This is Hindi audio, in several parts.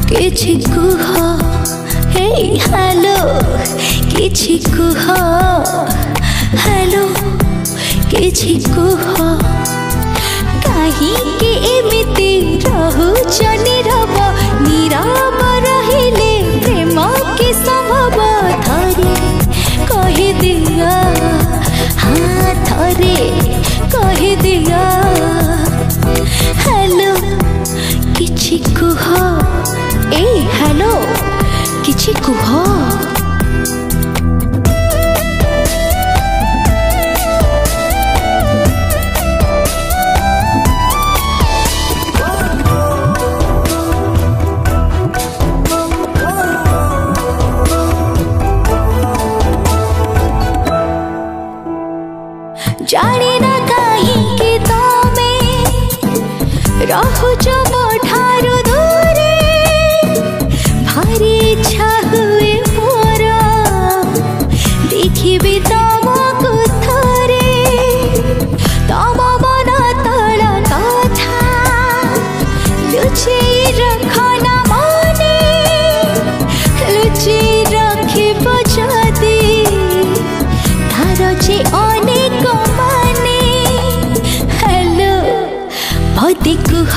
किछि कुह हे हेलो किछि कुह हेलो किछि कुह कहीं के एमिति रहुछ नीरव नीरव रहिले प्रेम के संभव थरे कहि दिया हाँ थरे कहि दिया हेलो किछि कुह ए हेलो किछि कुह जाने ना कहीं के तमे रहुछ मोठारु दूरे भारी इच्छा हुए मोर देखिबी तमको थरे तम मन तल कथा लुचेई रखना मने लुचेई रखिब जदि तार जे अनेक माने हेलो पति कुह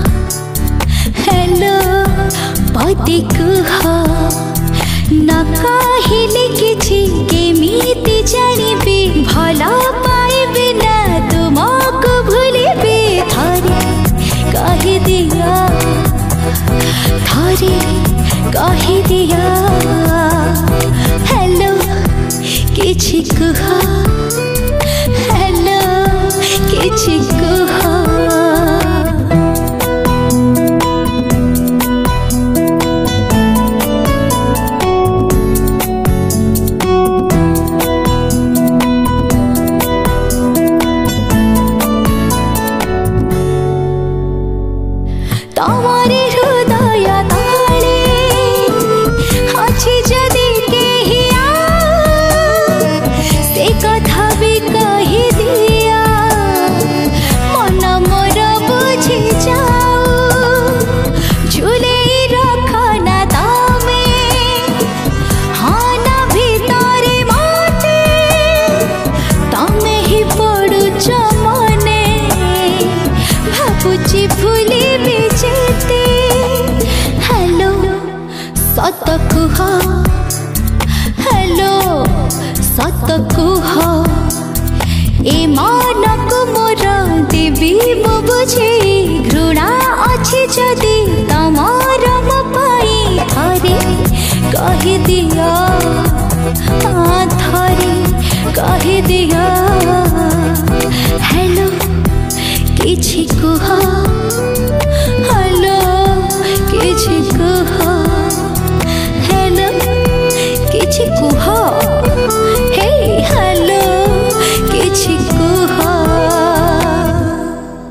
हेलो पति कुह न कहिले किछि केमिति जानिबी भला पाइबी ना तुमको भूलिबी थरे कहि दिया थरे कहि दिया हेलो किछि कुह हेलो किछि कुह तमरे हृदय ताले अछि जदि केहिया से कथा भी कहि दिया मन मोर बुझि जाऊ झूले रखना तमे हाँ ना भितरे मते तमे ही पड़ुछ मने भाबुची भूली भी जेते हेलो सत कुह हेलो सत कुह ए मानक मोर देवी मु बुझे घृणा अछि जदि तमर